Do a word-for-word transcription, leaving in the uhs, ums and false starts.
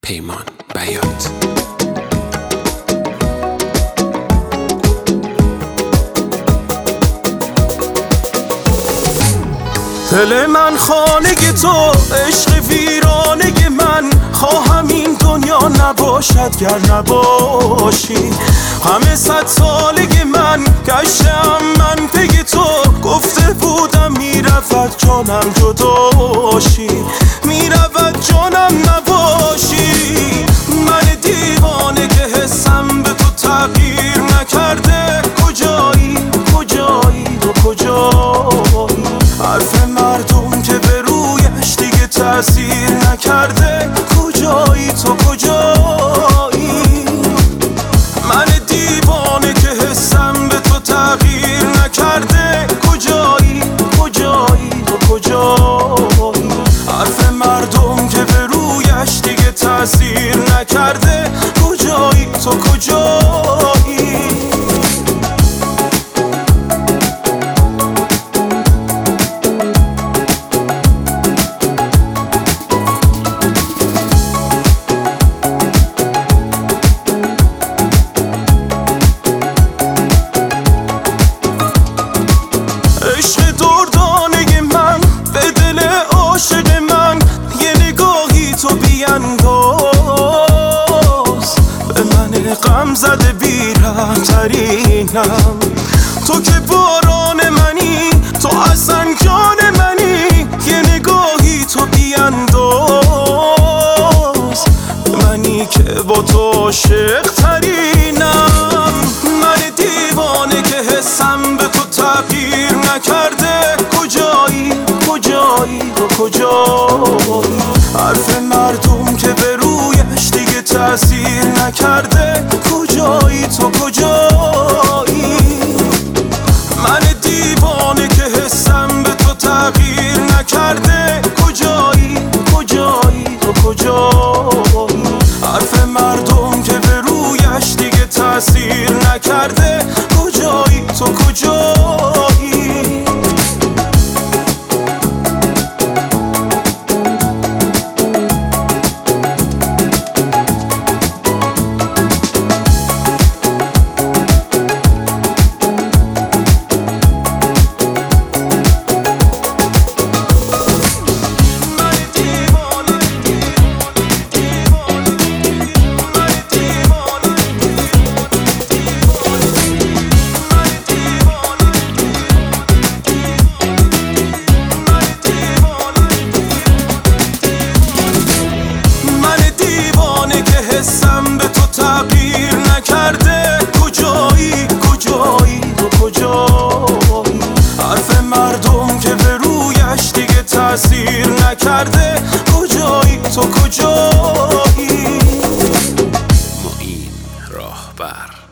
پیمان بیات. دل من خانه تو، عشق ویرانه من. خواهم این دنیا نباشد گر نباشی. همه صد سالگی من گشتم من پی تو. گفته بودم میرود جانم جداشی، میرود جانم نباشی. من دیوانه که حسم به تو تغییر نکرده. کجایی کجایی تو کجایی؟ حرف مردم که به رویش دیگه تأثیر نکرده. کجایی تو کجایی؟ من دیوانه که حسم به تو تغییر نکرده. کجایی کجایی تو کجایی؟ حرف مردم که به رویش دیگه تأثیر نکرده. کجایی تو کجایی؟ غم زده بیرم ترینم. تو که باران منی، تو اصلا جان منی. یه نگاهی تو بیانداز، منی که با تو عاشق ترینم. من دیوانه که حسم به تو تغییر نکرده. کجایی کجایی تو کجایی؟ حرف مردم که به رویش دیگه تأثیر نکرده. کجایی تو کجایی؟ من دیوانه که حسم به تو تغییر نکرده. کجایی کجایی تو کجایی؟ حرف مردم که به رویش دیگه تأثیر نکرده. کجایی تو کجایی؟ حسم به تو تغییر نکرده. کجایی کجایی تو کجایی؟ حرف مردم که به رویش دیگه تأثیر نکرده. کجایی تو کجایی؟ معین راهبر.